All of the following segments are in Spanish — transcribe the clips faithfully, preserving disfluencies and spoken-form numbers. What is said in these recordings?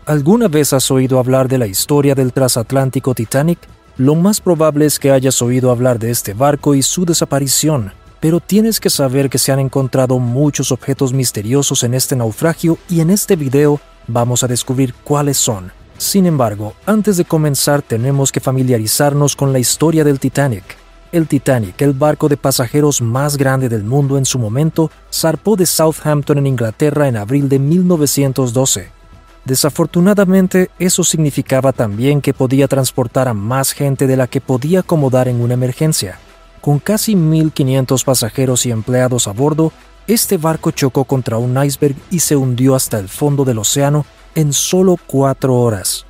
¿Alguna vez has oído hablar de la historia del transatlántico Titanic? Lo más probable es que hayas oído hablar de este barco y su desaparición, pero tienes que saber que se han encontrado muchos objetos misteriosos en este naufragio y en este video vamos a descubrir cuáles son. Sin embargo, antes de comenzar tenemos que familiarizarnos con la historia del Titanic. El Titanic, el barco de pasajeros más grande del mundo en su momento, zarpó de Southampton en Inglaterra en abril de mil novecientos doce. Desafortunadamente, eso significaba también que podía transportar a más gente de la que podía acomodar en una emergencia. Con casi mil quinientos pasajeros y empleados a bordo, este barco chocó contra un iceberg y se hundió hasta el fondo del océano en solo cuatro horas.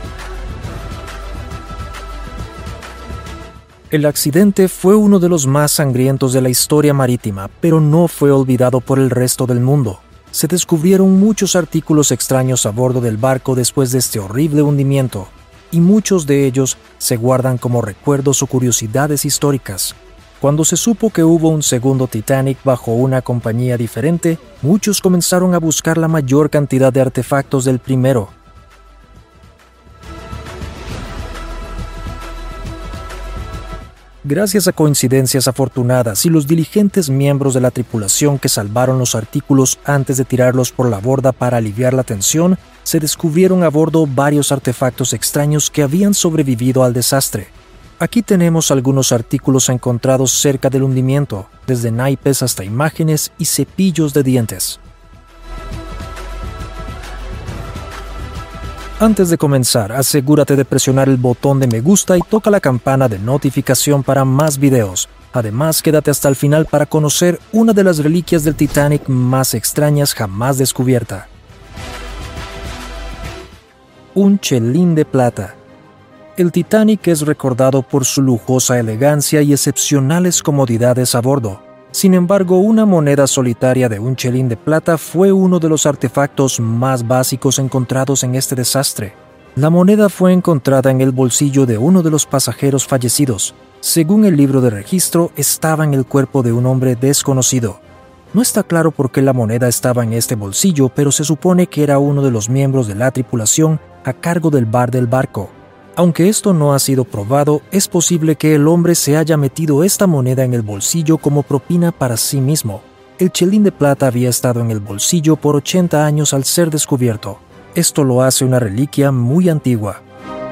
El accidente fue uno de los más sangrientos de la historia marítima, pero no fue olvidado por el resto del mundo. Se descubrieron muchos artículos extraños a bordo del barco después de este horrible hundimiento, y muchos de ellos se guardan como recuerdos o curiosidades históricas. Cuando se supo que hubo un segundo Titanic bajo una compañía diferente, muchos comenzaron a buscar la mayor cantidad de artefactos del primero. Gracias a coincidencias afortunadas y los diligentes miembros de la tripulación que salvaron los artículos antes de tirarlos por la borda para aliviar la tensión, se descubrieron a bordo varios artefactos extraños que habían sobrevivido al desastre. Aquí tenemos algunos artículos encontrados cerca del hundimiento, desde naipes hasta imágenes y cepillos de dientes. Antes de comenzar, asegúrate de presionar el botón de me gusta y toca la campana de notificación para más videos. Además, quédate hasta el final para conocer una de las reliquias del Titanic más extrañas jamás descubierta. Un chelín de plata. El Titanic es recordado por su lujosa elegancia y excepcionales comodidades a bordo. Sin embargo, una moneda solitaria de un chelín de plata fue uno de los artefactos más básicos encontrados en este desastre. La moneda fue encontrada en el bolsillo de uno de los pasajeros fallecidos. Según el libro de registro, estaba en el cuerpo de un hombre desconocido. No está claro por qué la moneda estaba en este bolsillo, pero se supone que era uno de los miembros de la tripulación a cargo del bar del barco. Aunque esto no ha sido probado, es posible que el hombre se haya metido esta moneda en el bolsillo como propina para sí mismo. El chelín de plata había estado en el bolsillo por ochenta años al ser descubierto. Esto lo hace una reliquia muy antigua.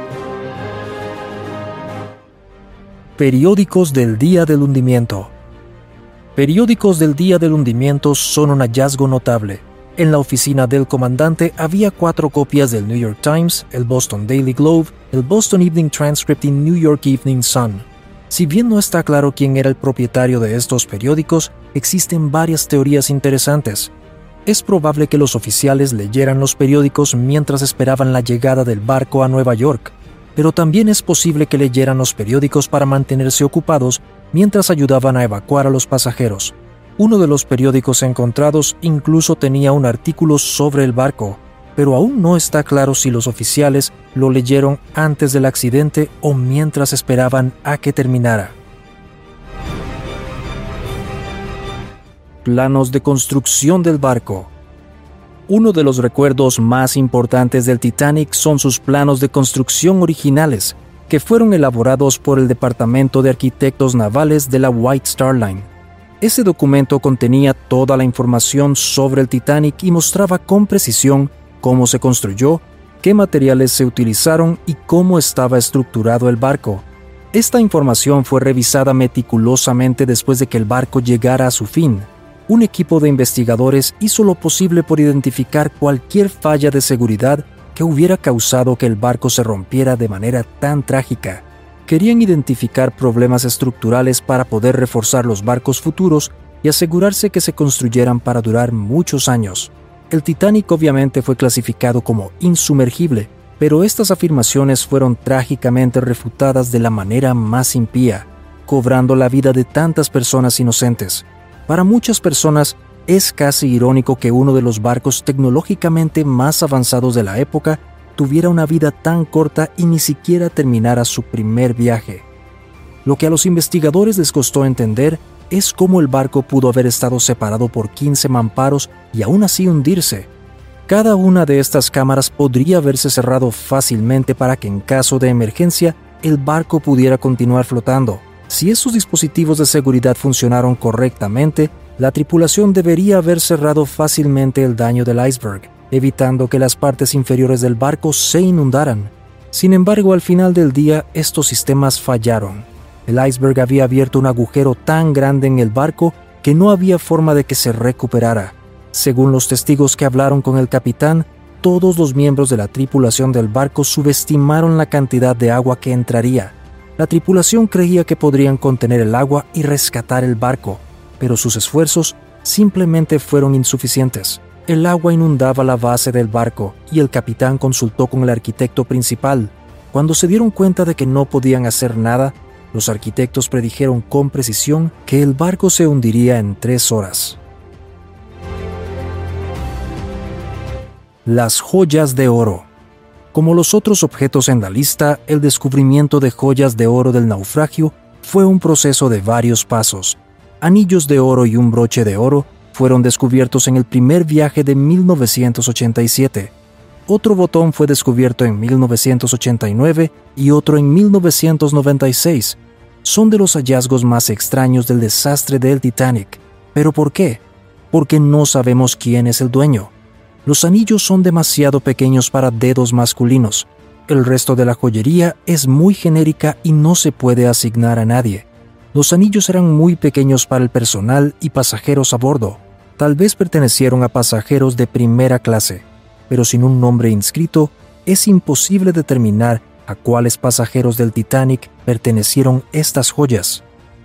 Periódicos del día del hundimiento. Periódicos del día del hundimiento son un hallazgo notable. En la oficina del comandante había cuatro copias del New York Times, el Boston Daily Globe, el Boston Evening Transcript y New York Evening Sun. Si bien no está claro quién era el propietario de estos periódicos, existen varias teorías interesantes. Es probable que los oficiales leyeran los periódicos mientras esperaban la llegada del barco a Nueva York, pero también es posible que leyeran los periódicos para mantenerse ocupados mientras ayudaban a evacuar a los pasajeros. Uno de los periódicos encontrados incluso tenía un artículo sobre el barco, pero aún no está claro si los oficiales lo leyeron antes del accidente o mientras esperaban a que terminara. Planos de construcción del barco. Uno de los recuerdos más importantes del Titanic son sus planos de construcción originales, que fueron elaborados por el Departamento de Arquitectos Navales de la White Star Line. Ese documento contenía toda la información sobre el Titanic y mostraba con precisión cómo se construyó, qué materiales se utilizaron y cómo estaba estructurado el barco. Esta información fue revisada meticulosamente después de que el barco llegara a su fin. Un equipo de investigadores hizo lo posible por identificar cualquier falla de seguridad que hubiera causado que el barco se rompiera de manera tan trágica. Querían identificar problemas estructurales para poder reforzar los barcos futuros y asegurarse que se construyeran para durar muchos años. El Titanic obviamente fue clasificado como insumergible, pero estas afirmaciones fueron trágicamente refutadas de la manera más impía, cobrando la vida de tantas personas inocentes. Para muchas personas, es casi irónico que uno de los barcos tecnológicamente más avanzados de la época tuviera una vida tan corta y ni siquiera terminara su primer viaje. Lo que a los investigadores les costó entender es cómo el barco pudo haber estado separado por quince mamparos y aún así hundirse. Cada una de estas cámaras podría haberse cerrado fácilmente para que en caso de emergencia el barco pudiera continuar flotando. Si esos dispositivos de seguridad funcionaron correctamente, la tripulación debería haber cerrado fácilmente el daño del iceberg, evitando que las partes inferiores del barco se inundaran. Sin embargo, al final del día, estos sistemas fallaron. El iceberg había abierto un agujero tan grande en el barco que no había forma de que se recuperara. Según los testigos que hablaron con el capitán, todos los miembros de la tripulación del barco subestimaron la cantidad de agua que entraría. La tripulación creía que podrían contener el agua y rescatar el barco, pero sus esfuerzos simplemente fueron insuficientes. El agua inundaba la base del barco y el capitán consultó con el arquitecto principal. Cuando se dieron cuenta de que no podían hacer nada, los arquitectos predijeron con precisión que el barco se hundiría en tres horas. Las joyas de oro. Como los otros objetos en la lista, el descubrimiento de joyas de oro del naufragio fue un proceso de varios pasos. Anillos de oro y un broche de oro fueron descubiertos en el primer viaje de mil novecientos ochenta y siete. Otro botón fue descubierto en mil novecientos ochenta y nueve y otro en mil novecientos noventa y seis. Son de los hallazgos más extraños del desastre del Titanic. ¿Pero por qué? Porque no sabemos quién es el dueño. Los anillos son demasiado pequeños para dedos masculinos. El resto de la joyería es muy genérica y no se puede asignar a nadie. Los anillos eran muy pequeños para el personal y pasajeros a bordo. Tal vez pertenecieron a pasajeros de primera clase, pero sin un nombre inscrito, es imposible determinar a cuáles pasajeros del Titanic pertenecieron estas joyas.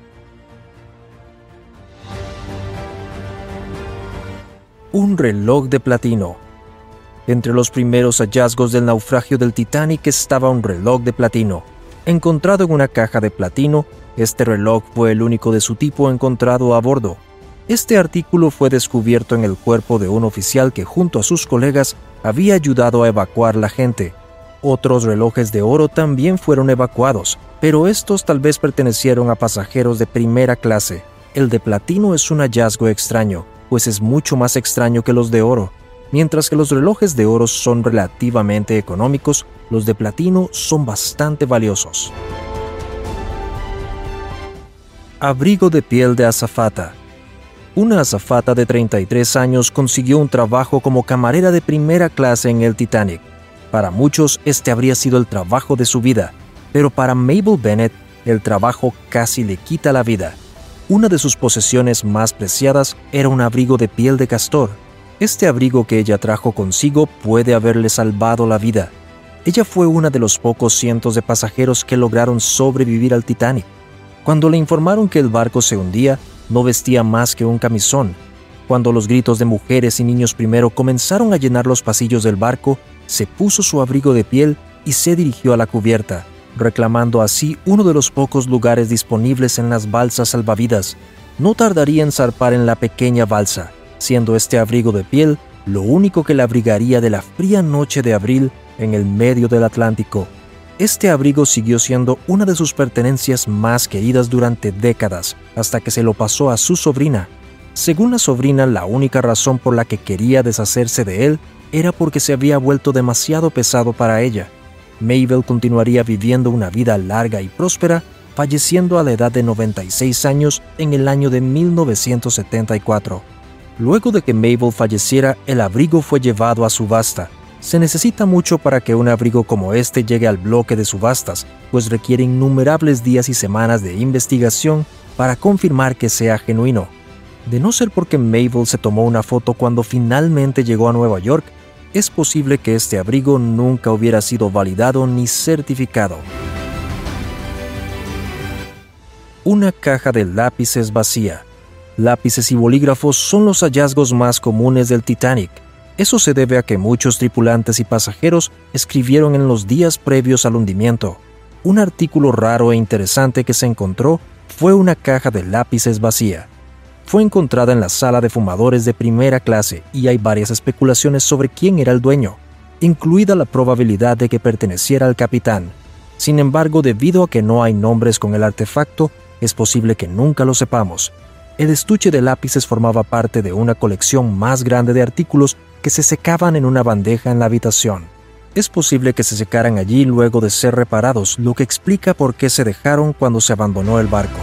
Un reloj de platino. Entre los primeros hallazgos del naufragio del Titanic estaba un reloj de platino. Encontrado en una caja de platino, este reloj fue el único de su tipo encontrado a bordo. Este artículo fue descubierto en el cuerpo de un oficial que junto a sus colegas había ayudado a evacuar la gente. Otros relojes de oro también fueron evacuados, pero estos tal vez pertenecieron a pasajeros de primera clase. El de platino es un hallazgo extraño, pues es mucho más extraño que los de oro. Mientras que los relojes de oro son relativamente económicos, los de platino son bastante valiosos. Abrigo de piel de azafata. Una azafata de treinta y tres años consiguió un trabajo como camarera de primera clase en el Titanic. Para muchos, este habría sido el trabajo de su vida, pero para Mabel Bennett, el trabajo casi le quita la vida. Una de sus posesiones más preciadas era un abrigo de piel de castor. Este abrigo que ella trajo consigo puede haberle salvado la vida. Ella fue una de los pocos cientos de pasajeros que lograron sobrevivir al Titanic. Cuando le informaron que el barco se hundía, no vestía más que un camisón. Cuando los gritos de mujeres y niños primero comenzaron a llenar los pasillos del barco, se puso su abrigo de piel y se dirigió a la cubierta, reclamando así uno de los pocos lugares disponibles en las balsas salvavidas. No tardaría en zarpar en la pequeña balsa, siendo este abrigo de piel lo único que la abrigaría de la fría noche de abril en el medio del Atlántico. Este abrigo siguió siendo una de sus pertenencias más queridas durante décadas, hasta que se lo pasó a su sobrina. Según la sobrina, la única razón por la que quería deshacerse de él era porque se había vuelto demasiado pesado para ella. Mabel continuaría viviendo una vida larga y próspera, falleciendo a la edad de noventa y seis años en el año de mil novecientos setenta y cuatro. Luego de que Mabel falleciera, el abrigo fue llevado a subasta. Se necesita mucho para que un abrigo como este llegue al bloque de subastas, pues requiere innumerables días y semanas de investigación para confirmar que sea genuino. De no ser porque Mabel se tomó una foto cuando finalmente llegó a Nueva York, es posible que este abrigo nunca hubiera sido validado ni certificado. Una caja de lápices vacía. Lápices y bolígrafos son los hallazgos más comunes del Titanic. Eso se debe a que muchos tripulantes y pasajeros escribieron en los días previos al hundimiento. Un artículo raro e interesante que se encontró fue una caja de lápices vacía. Fue encontrada en la sala de fumadores de primera clase y hay varias especulaciones sobre quién era el dueño, incluida la probabilidad de que perteneciera al capitán. Sin embargo, debido a que no hay nombres con el artefacto, es posible que nunca lo sepamos. El estuche de lápices formaba parte de una colección más grande de artículos que se secaban en una bandeja en la habitación. Es posible que se secaran allí luego de ser reparados, lo que explica por qué se dejaron cuando se abandonó el barco.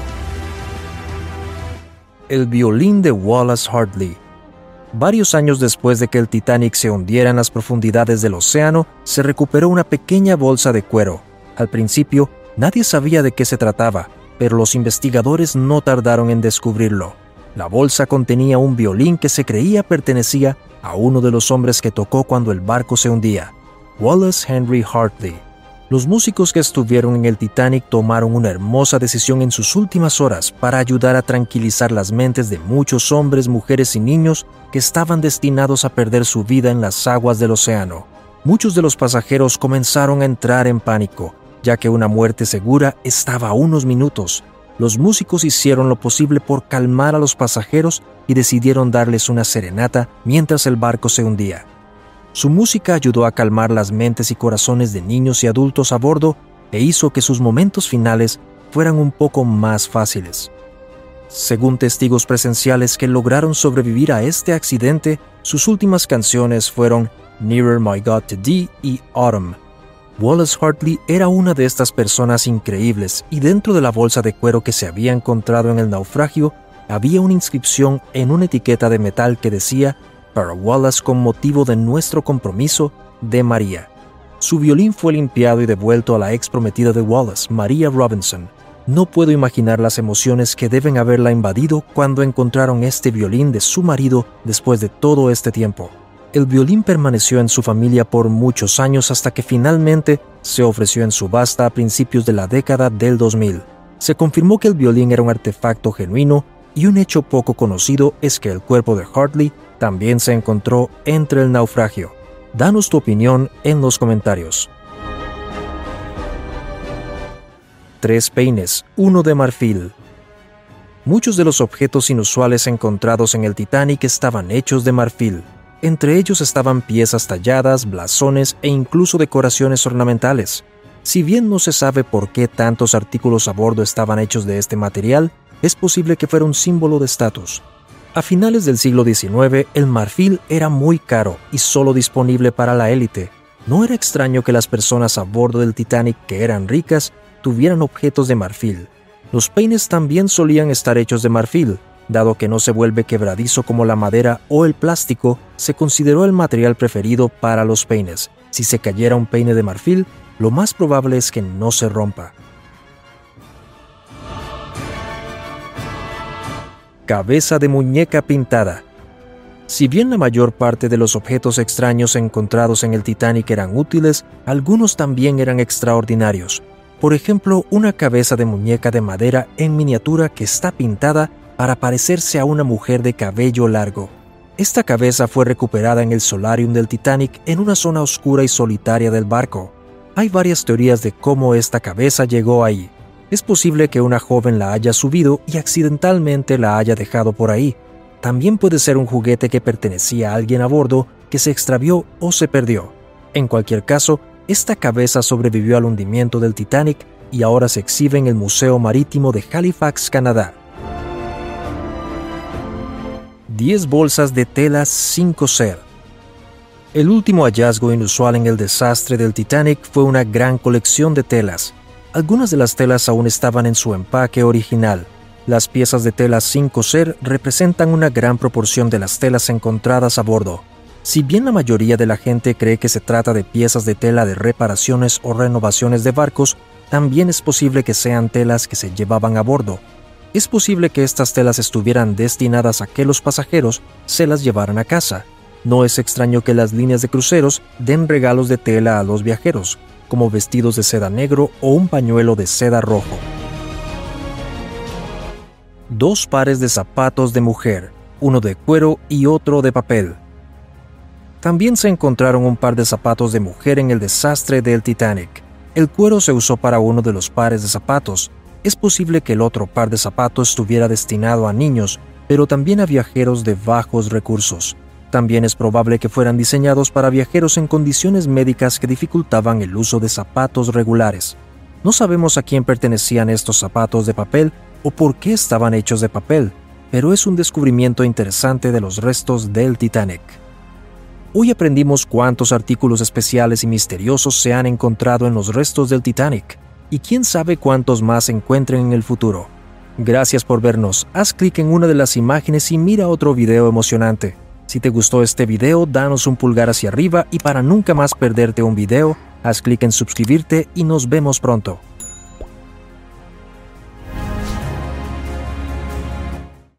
El violín de Wallace Hartley. Varios años después de que el Titanic se hundiera en las profundidades del océano, se recuperó una pequeña bolsa de cuero. Al principio, nadie sabía de qué se trataba, pero los investigadores no tardaron en descubrirlo. La bolsa contenía un violín que se creía pertenecía a uno de los hombres que tocó cuando el barco se hundía, Wallace Henry Hartley. Los músicos que estuvieron en el Titanic tomaron una hermosa decisión en sus últimas horas para ayudar a tranquilizar las mentes de muchos hombres, mujeres y niños que estaban destinados a perder su vida en las aguas del océano. Muchos de los pasajeros comenzaron a entrar en pánico, ya que una muerte segura estaba a unos minutos. Los músicos hicieron lo posible por calmar a los pasajeros y decidieron darles una serenata mientras el barco se hundía. Su música ayudó a calmar las mentes y corazones de niños y adultos a bordo e hizo que sus momentos finales fueran un poco más fáciles. Según testigos presenciales que lograron sobrevivir a este accidente, sus últimas canciones fueron Nearer My God to Thee y Autumn. Wallace Hartley era una de estas personas increíbles y dentro de la bolsa de cuero que se había encontrado en el naufragio había una inscripción en una etiqueta de metal que decía para Wallace con motivo de nuestro compromiso de María. Su violín fue limpiado y devuelto a la ex prometida de Wallace, Maria Robinson. No puedo imaginar las emociones que deben haberla invadido cuando encontraron este violín de su marido después de todo este tiempo. El violín permaneció en su familia por muchos años hasta que finalmente se ofreció en subasta a principios de la década del dos mil. Se confirmó que el violín era un artefacto genuino y un hecho poco conocido es que el cuerpo de Hartley también se encontró entre el naufragio. Danos tu opinión en los comentarios. Tres peines, uno de marfil. Muchos de los objetos inusuales encontrados en el Titanic estaban hechos de marfil. Entre ellos estaban piezas talladas, blasones e incluso decoraciones ornamentales. Si bien no se sabe por qué tantos artículos a bordo estaban hechos de este material, es posible que fuera un símbolo de estatus. A finales del siglo diecinueve, el marfil era muy caro y solo disponible para la élite. No era extraño que las personas a bordo del Titanic que eran ricas tuvieran objetos de marfil. Los peines también solían estar hechos de marfil. Dado que no se vuelve quebradizo como la madera o el plástico, se consideró el material preferido para los peines. Si se cayera un peine de marfil, lo más probable es que no se rompa. Cabeza de muñeca pintada. Si bien la mayor parte de los objetos extraños encontrados en el Titanic eran útiles, algunos también eran extraordinarios. Por ejemplo, una cabeza de muñeca de madera en miniatura que está pintada para parecerse a una mujer de cabello largo. Esta cabeza fue recuperada en el solarium del Titanic en una zona oscura y solitaria del barco. Hay varias teorías de cómo esta cabeza llegó ahí. Es posible que una joven la haya subido y accidentalmente la haya dejado por ahí. También puede ser un juguete que pertenecía a alguien a bordo que se extravió o se perdió. En cualquier caso, esta cabeza sobrevivió al hundimiento del Titanic y ahora se exhibe en el Museo Marítimo de Halifax, Canadá. diez bolsas de tela sin coser. El último hallazgo inusual en el desastre del Titanic fue una gran colección de telas. Algunas de las telas aún estaban en su empaque original. Las piezas de tela sin coser representan una gran proporción de las telas encontradas a bordo. Si bien la mayoría de la gente cree que se trata de piezas de tela de reparaciones o renovaciones de barcos, también es posible que sean telas que se llevaban a bordo. Es posible que estas telas estuvieran destinadas a que los pasajeros se las llevaran a casa. No es extraño que las líneas de cruceros den regalos de tela a los viajeros, como vestidos de seda negro o un pañuelo de seda rojo. Dos pares de zapatos de mujer, uno de cuero y otro de papel. También se encontraron un par de zapatos de mujer en el desastre del Titanic. El cuero se usó para uno de los pares de zapatos. Es posible que el otro par de zapatos estuviera destinado a niños, pero también a viajeros de bajos recursos. También es probable que fueran diseñados para viajeros en condiciones médicas que dificultaban el uso de zapatos regulares. No sabemos a quién pertenecían estos zapatos de papel o por qué estaban hechos de papel, pero es un descubrimiento interesante de los restos del Titanic. Hoy aprendimos cuántos artículos especiales y misteriosos se han encontrado en los restos del Titanic, y quién sabe cuántos más se encuentren en el futuro. Gracias por vernos, haz clic en una de las imágenes y mira otro video emocionante. Si te gustó este video, danos un pulgar hacia arriba y para nunca más perderte un video, haz clic en suscribirte y nos vemos pronto.